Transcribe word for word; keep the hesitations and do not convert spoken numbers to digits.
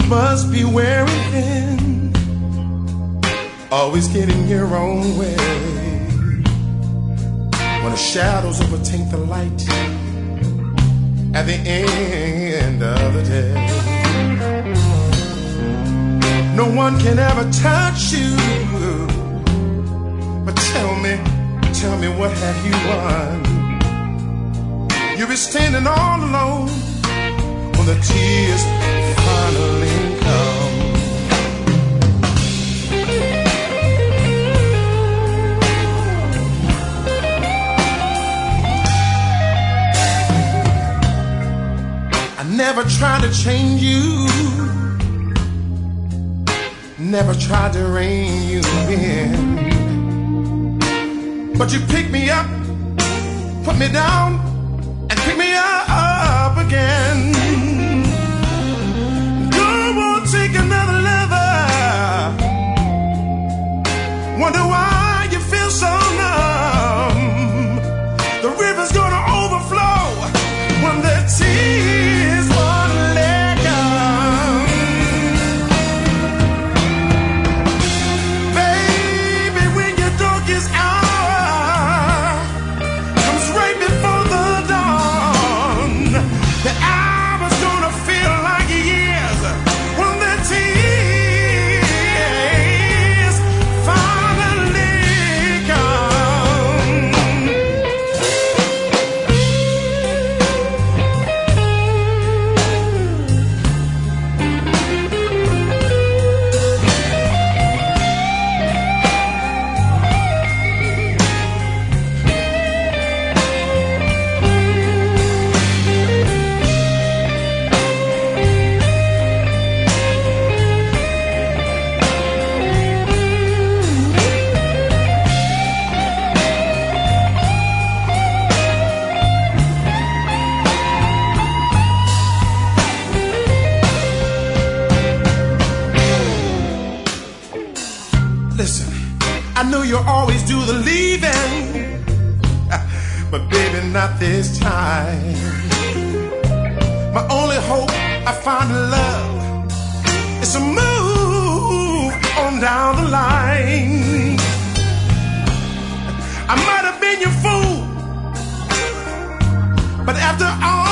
must be wearing thin, always getting your own way. When the shadows overtake the light at the end of the day, no one can ever touch you. But tell me, tell me, what have you won? You'll be standing all alone when the tears finally come. I never tried to change you, never tried to rein you in, but you pick me up, put me down, and pick me up again. Go on, take another lover. Wonder why you feel so numb. The river's gonna overflow when the tears won't let come. Baby, when your darkest hour comes right before the dawn, the hour's gonna feel like years when the tears finally come. Listen, I know you always do the leaving, but baby, not this time. My only hope I find in love is to move on down the line. I might have been your fool, but after all